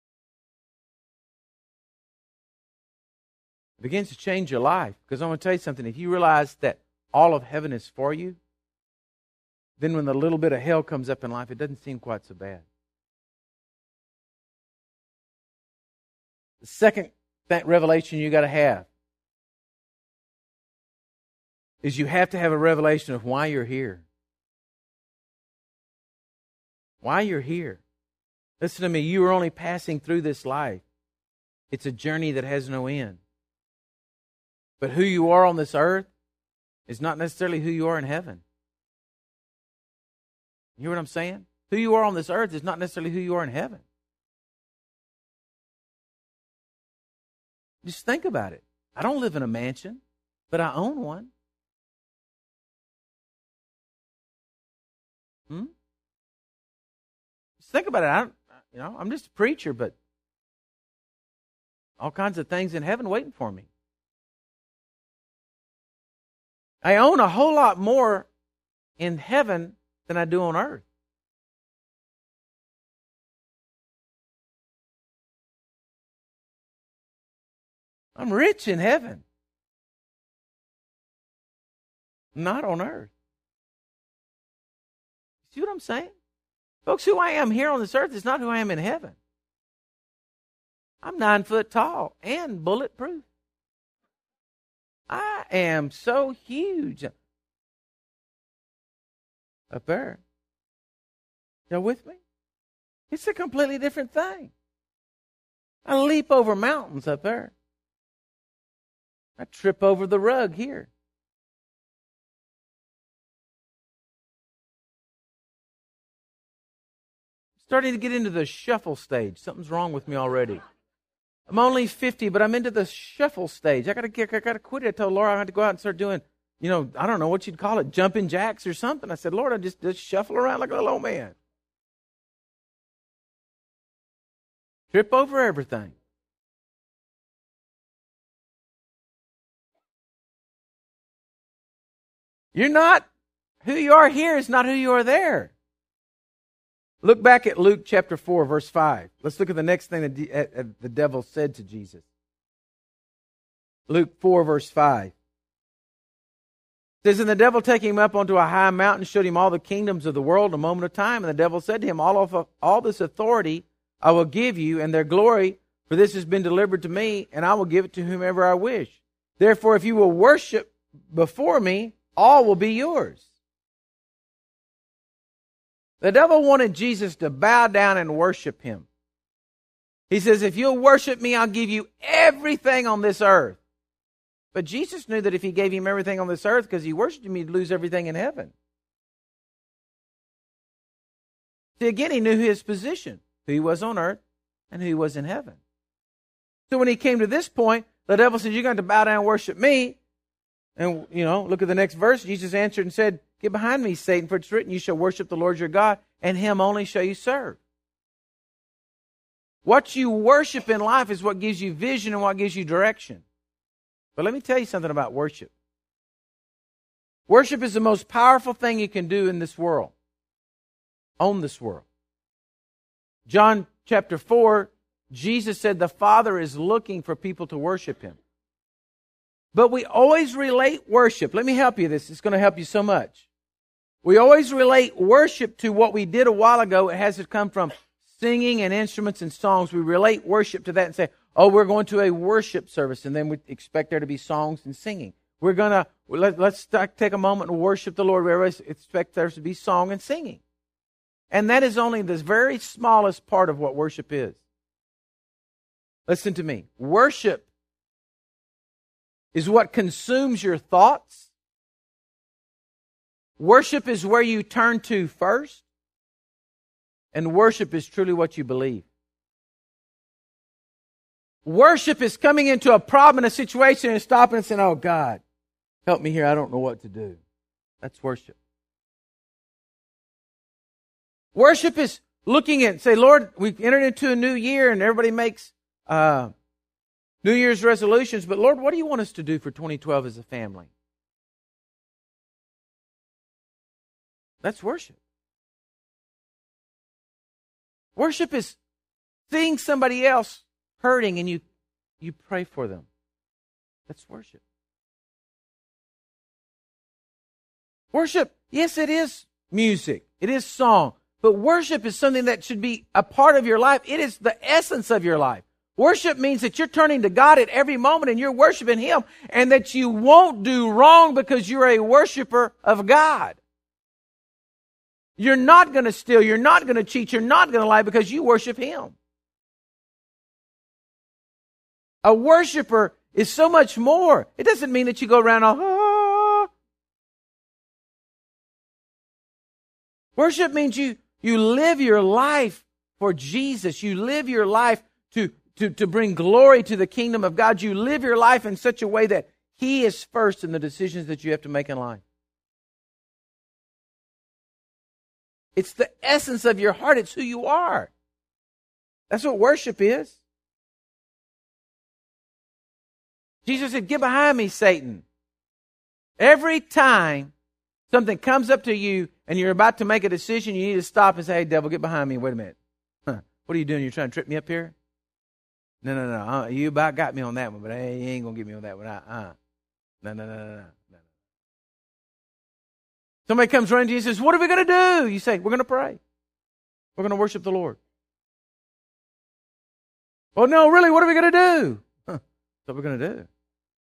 It begins to change your life. Because I'm going to tell you something, if you realize that all of heaven is for you, then when the little bit of hell comes up in life, it doesn't seem quite so bad. The second revelation you got to have is you have to have a revelation of why you're here. Why you're here. Listen to me, you are only passing through this life. It's a journey that has no end. But who you are on this earth is not necessarily who you are in heaven. You hear what I'm saying? Who you are on this earth is not necessarily who you are in heaven. Just think about it. I don't live in a mansion, but I own one. Just think about it. I'm just a preacher, but all kinds of things in heaven waiting for me. I own a whole lot more in heaven than I do on earth. I'm rich in heaven, not on earth. See what I'm saying? Folks, who I am here on this earth is not who I am in heaven. I'm 9 foot tall and bulletproof. I am so huge up there. Y'all with me? It's a completely different thing. I leap over mountains up there. I trip over the rug here. Starting to get into the shuffle stage. Something's wrong with me already. I'm only 50, but I'm into the shuffle stage. I gotta quit it. I told Laura I had to go out and start doing, I don't know what you'd call it, jumping jacks or something. I said, Lord, I just shuffle around like a little old man. Trip over everything. Who you are here is not who you are there. Look back at Luke chapter 4, verse 5. Let's look at the next thing that the devil said to Jesus. Luke 4, verse 5. It says, and the devil taking him up onto a high mountain showed him all the kingdoms of the world in a moment of time. And the devil said to him, all this authority I will give you and their glory, for this has been delivered to me, and I will give it to whomever I wish. Therefore, if you will worship before me, all will be yours. The devil wanted Jesus to bow down and worship him. He says, if you'll worship me, I'll give you everything on this earth. But Jesus knew that if he gave him everything on this earth, because he worshiped him, he'd lose everything in heaven. See, again, he knew his position, who he was on earth and who he was in heaven. So when he came to this point, the devil said, you're going to bow down and worship me. And, look at the next verse. Jesus answered and said, get behind me, Satan, for it's written, you shall worship the Lord your God, and him only shall you serve. What you worship in life is what gives you vision and what gives you direction. But let me tell you something about worship. Worship is the most powerful thing you can do in this world. On this world. John chapter 4, Jesus said the Father is looking for people to worship him. But we always relate worship. Let me help you this. It's going to help you so much. We always relate worship to what we did a while ago. It has to come from singing and instruments and songs. We relate worship to that and say, we're going to a worship service, and then we expect there to be songs and singing. We're going to, let's take a moment and worship the Lord. We always expect there to be song and singing. And that is only the very smallest part of what worship is. Listen to me. Worship is what consumes your thoughts. Worship is where you turn to first. And worship is truly what you believe. Worship is coming into a problem, a situation, and stopping and saying, oh God, help me here. I don't know what to do. That's worship. Worship is looking at, say, Lord, we've entered into a new year, and everybody makes New Year's resolutions, but Lord, what do you want us to do for 2012 as a family? That's worship. Worship is seeing somebody else hurting and you pray for them. That's worship. Worship, yes, it is music. It is song. But worship is something that should be a part of your life. It is the essence of your life. Worship means that you're turning to God at every moment and you're worshiping him, and that you won't do wrong because you're a worshiper of God. You're not going to steal. You're not going to cheat. You're not going to lie because you worship him. A worshiper is so much more. It doesn't mean that you go around all, Worship means you live your life for Jesus. You live your life to bring glory to the kingdom of God. You live your life in such a way that He is first in the decisions that you have to make in life. It's the essence of your heart. It's who you are. That's what worship is. Jesus said, "Get behind me, Satan." Every time something comes up to you and you're about to make a decision, you need to stop and say, "Hey, devil, get behind me. Wait a minute. What are you doing? You're trying to trip me up here?" No. You about got me on that one, but hey, you ain't going to get me on that one. No. Somebody comes running to you and says, "What are we going to do?" You say, "We're going to pray. We're going to worship the Lord." "Well, no, really, what are we going to do?" That's what we're going to do.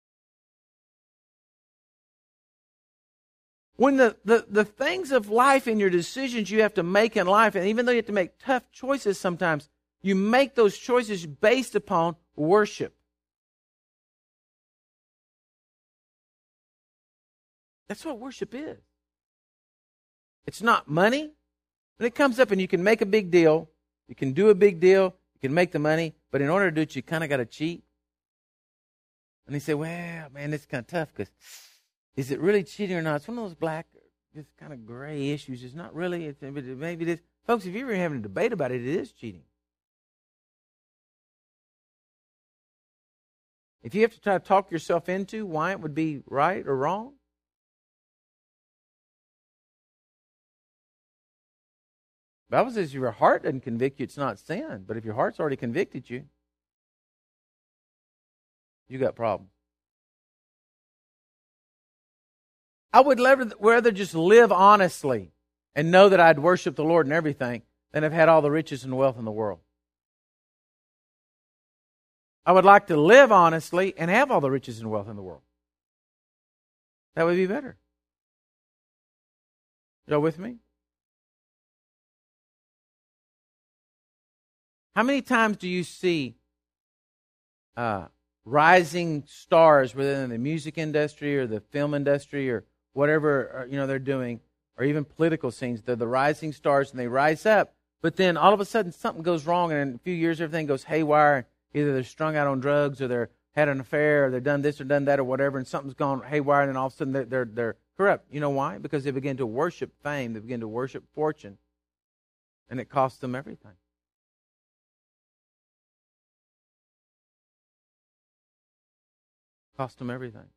When the things of life and your decisions you have to make in life, and even though you have to make tough choices sometimes, you make those choices based upon worship. That's what worship is. It's not money. When it comes up and you can make a big deal, you can do a big deal, you can make the money, but in order to do it, you kind of got to cheat. And they say, "Well, man, it's kind of tough because is it really cheating or not?" It's one of those black, just kind of gray issues. It's not really. Maybe it is. Folks, if you're having a debate about it, it is cheating. If you have to try to talk yourself into why it would be right or wrong, the Bible says if your heart doesn't convict you, it's not sin. But if your heart's already convicted you, you got problems. I would rather just live honestly and know that I'd worship the Lord and everything than have had all the riches and wealth in the world. I would like to live honestly and have all the riches and wealth in the world. That would be better. Y'all with me? How many times do you see rising stars within the music industry or the film industry or whatever they're doing, or even political scenes? They're the rising stars and they rise up, but then all of a sudden something goes wrong, and in a few years everything goes haywire. Either they're strung out on drugs, or they're had an affair, or they've done this or done that or whatever, and something's gone haywire, and then all of a sudden they're corrupt. You know why? Because they begin to worship fame, they begin to worship fortune, and it costs them everything. Cost them everything.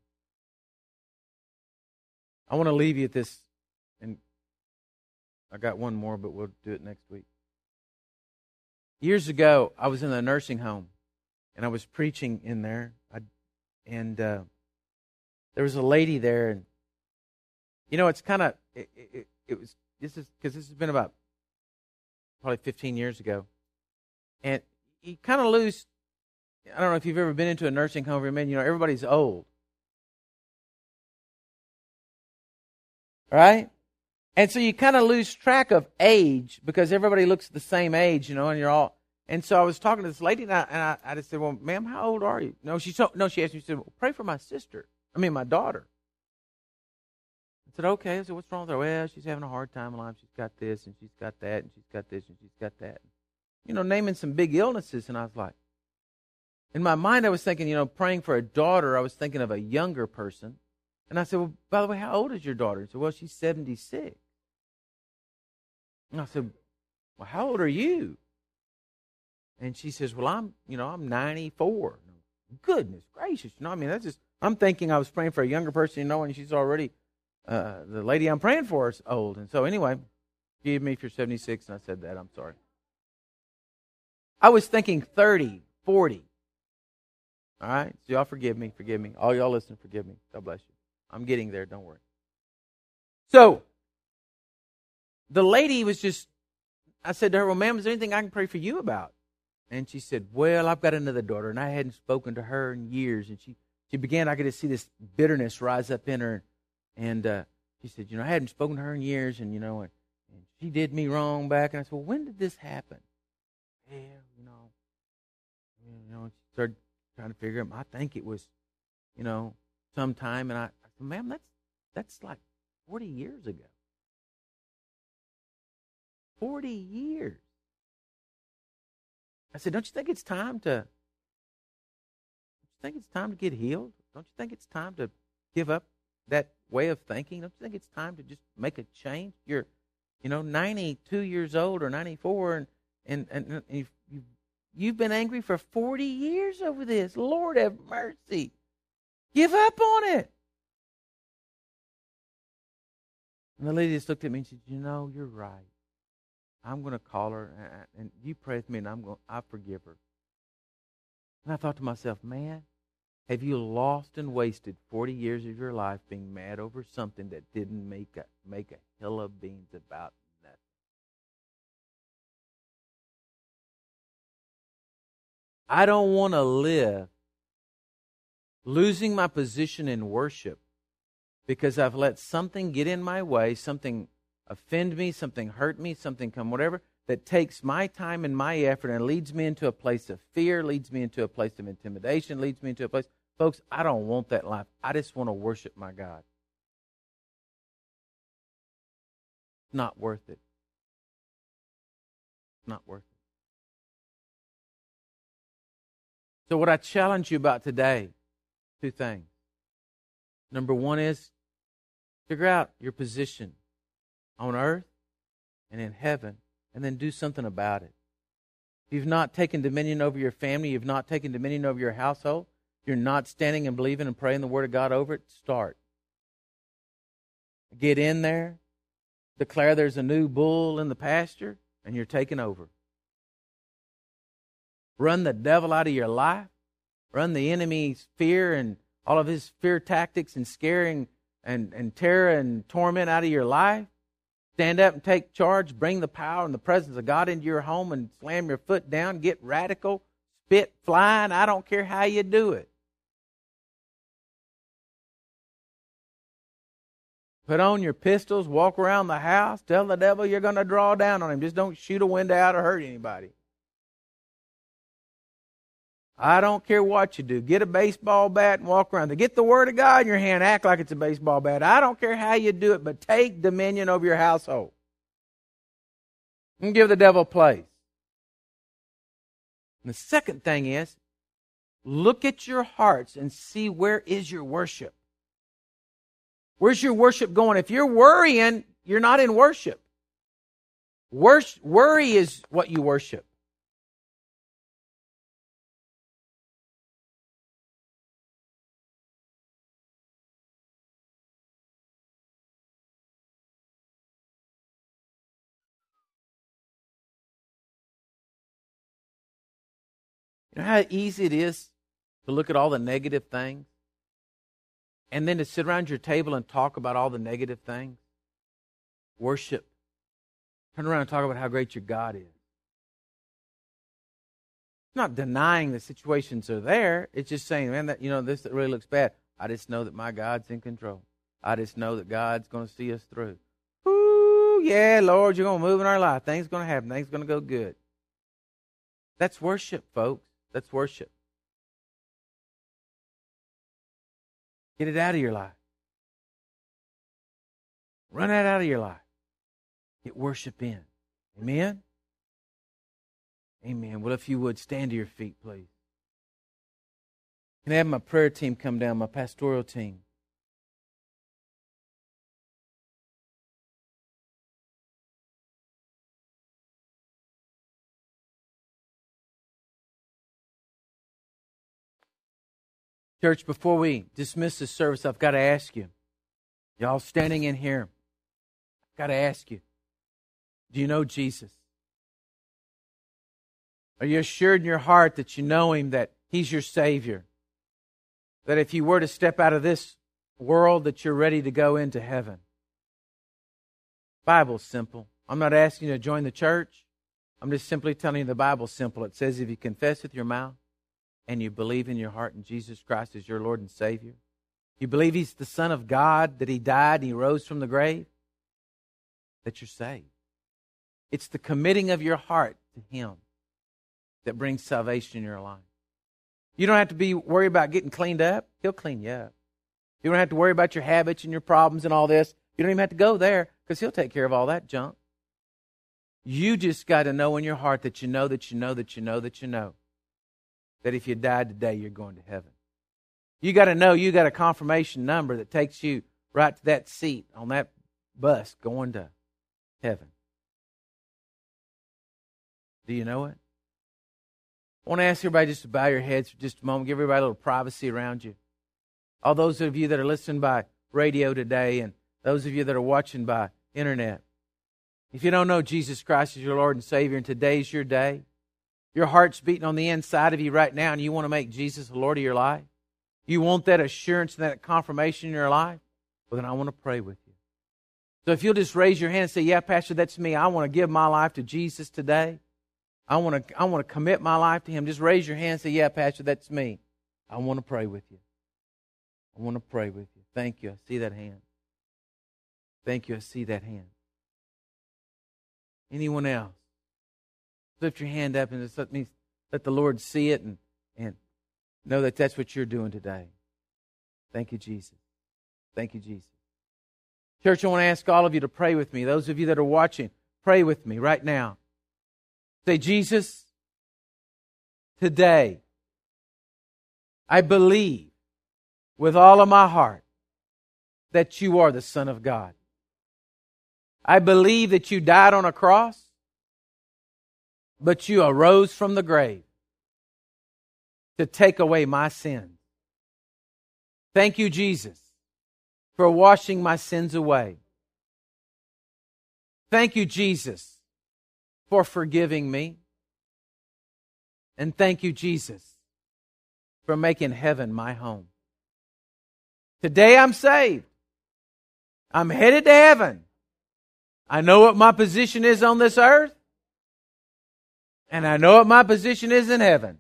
I want to leave you at this, and I got one more, but we'll do it next week. Years ago, I was in a nursing home, and I was preaching in there, and there was a lady there, and it's kind of it was this has been about probably 15 years ago, and you kind of lose. I don't know if you've ever been into a nursing home. Everybody's old, right? And so you kind of lose track of age because everybody looks the same age, and you're all. And so I was talking to this lady, and I just said, "Well, ma'am, how old are you?" She asked me. She said, "Well, pray for my my daughter." I said, "Okay." I said, "What's wrong with her?" "Well, she's having a hard time in life. She's got this, and she's got that, and she's got this, and she's got that." Naming some big illnesses, and I was like, in my mind, I was thinking, praying for a daughter, I was thinking of a younger person. And I said, "Well, by the way, how old is your daughter?" She said, "Well, she's 76. And I said, "Well, how old are you?" And she says, "Well, I'm 94. Goodness gracious. I'm thinking I was praying for a younger person, and she's already, the lady I'm praying for is old. And so anyway, forgive me if you're 76 and I said that. I'm sorry. I was thinking 30, 40. All right? So y'all forgive me. All y'all listen, forgive me. God bless you. I'm getting there, don't worry. So, the lady I said to her, "Well, ma'am, is there anything I can pray for you about?" And she said, "Well, I've got another daughter, and I hadn't spoken to her in years." And she began, I could just see this bitterness rise up in her. And she said, "I hadn't spoken to her in years, and and she did me wrong back." And I said, "Well, when did this happen?" "Yeah, she started trying to figure out. I think it was sometime. And I said, ma'am, that's like 40 years ago. 40 years. I said, don't you think it's time to get healed? Don't you think it's time to give up that way of thinking? Don't you think it's time to just make a change? You're, 92 years old or 94, and you've been angry for 40 years over this. Lord have mercy. Give up on it. And the lady just looked at me and said, you're right. I'm going to call her, and you pray with me, and I forgive her. And I thought to myself, man, have you lost and wasted 40 years of your life being mad over something that didn't make a hill of beans about nothing? I don't want to live losing my position in worship because I've let something get in my way, something offend me, something hurt me, something come whatever, that takes my time and my effort and leads me into a place of fear, leads me into a place of intimidation, leads me into a place. Folks, I don't want that life. I just want to worship my God. It's not worth it. It's not worth it. So what I challenge you about today, 2 things. Number 1 is figure out your position on earth and in heaven, and then do something about it. If you've not taken dominion over your family, you've not taken dominion over your household, you're not standing and believing and praying the Word of God over it, start. Get in there, declare there's a new bull in the pasture, and you're taking over. Run the devil out of your life. Run the enemy's fear and all of his fear tactics and scaring and terror and torment out of your life. Stand up and take charge. Bring the power and the presence of God into your home and slam your foot down. Get radical. Spit flying. I don't care how you do it. Put on your pistols. Walk around the house. Tell the devil you're going to draw down on him. Just don't shoot a window out or hurt anybody. I don't care what you do. Get a baseball bat and walk around. Get the Word of God in your hand. Act like it's a baseball bat. I don't care how you do it, but take dominion over your household. And give the devil a place. And the second thing is, look at your hearts and see where is your worship. Where's your worship going? If you're worrying, you're not in worship. Worry is what you worship. You know how easy it is to look at all the negative things and then to sit around your table and talk about all the negative things? Worship. Turn around and talk about how great your God is. It's not denying the situations are there. It's just saying, man, that this really looks bad. I just know that my God's in control. I just know that God's going to see us through. Ooh, yeah, Lord, you're going to move in our life. Things are going to happen. Things are going to go good. That's worship, folks. That's worship. Get it out of your life. Run it out of your life. Get worship in. Amen? Amen. Well, if you would, stand to your feet, please. Can I have my prayer team come down, my pastoral team? Church, before we dismiss this service, I've got to ask you, y'all standing in here, I've got to ask you, do you know Jesus? Are you assured in your heart that you know Him, that He's your Savior? That if you were to step out of this world, that you're ready to go into heaven? Bible's simple. I'm not asking you to join the church. I'm just simply telling you the Bible's simple. It says if you confess with your mouth and you believe in your heart in Jesus Christ as your Lord and Savior, you believe He's the Son of God, that He died and He rose from the grave, that you're saved. It's the committing of your heart to Him that brings salvation in your life. You don't have to be worried about getting cleaned up. He'll clean you up. You don't have to worry about your habits and your problems and all this. You don't even have to go there because He'll take care of all that junk. You just got to know in your heart that you know that you know that you know that you know that if you died today, you're going to heaven. You got to know you got a confirmation number that takes you right to that seat on that bus going to heaven. Do you know it? I want to ask everybody just to bow your heads for just a moment. Give everybody a little privacy around you. All those of you that are listening by radio today and those of you that are watching by internet. If you don't know Jesus Christ as your Lord and Savior and today's your day, your heart's beating on the inside of you right now and you want to make Jesus the Lord of your life, you want that assurance and that confirmation in your life, well then I want to pray with you. So if you'll just raise your hand and say, yeah, Pastor, that's me. I want to give my life to Jesus today. I want to commit my life to Him. Just raise your hand and say, yeah, Pastor, that's me. I want to pray with you. I want to pray with you. Thank you. I see that hand. Thank you. I see that hand. Anyone else? Lift your hand up and just let the Lord see it and know that that's what you're doing today. Thank you, Jesus. Thank you, Jesus. Church, I want to ask all of you to pray with me. Those of you that are watching, pray with me right now. Say, Jesus, today, I believe with all of my heart that you are the Son of God. I believe that you died on a cross, but you arose from the grave to take away my sins. Thank you, Jesus, for washing my sins away. Thank you, Jesus, for forgiving me. And thank you, Jesus, for making heaven my home. Today I'm saved. I'm headed to heaven. I know what my position is on this earth, and I know what my position is in heaven.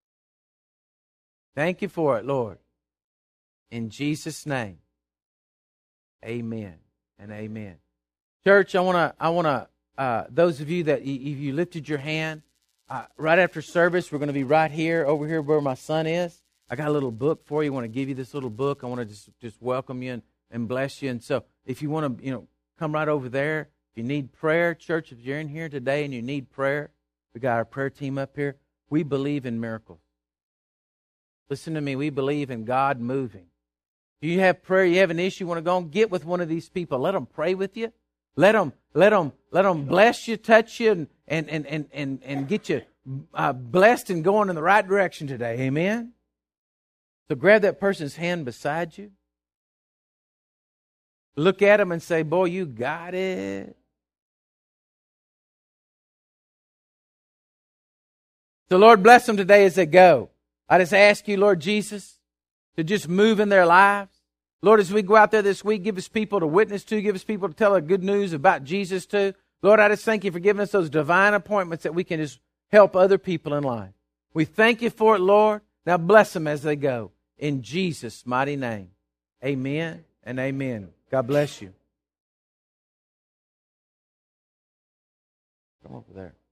Thank you for it, Lord. In Jesus' name, amen and amen. Church, I want to, those of you that you lifted your hand, right after service, we're going to be right here, over here where my son is. I got a little book for you. I want to give you this little book. I want to just welcome you and bless you. And so if you want to, come right over there. If you need prayer, church, if you're in here today and you need prayer, we got our prayer team up here. We believe in miracles. Listen to me. We believe in God moving. If you have prayer, you have an issue, you want to go and get with one of these people. Let them pray with you. Let them bless you, touch you, and get you blessed and going in the right direction today. Amen? So grab that person's hand beside you. Look at them and say, boy, you got it. So Lord, bless them today as they go. I just ask you, Lord Jesus, to just move in their lives. Lord, as we go out there this week, give us people to witness to, give us people to tell the good news about Jesus to. Lord, I just thank you for giving us those divine appointments that we can just help other people in life. We thank you for it, Lord. Now bless them as they go. In Jesus' mighty name. Amen and amen. God bless you. Come over there.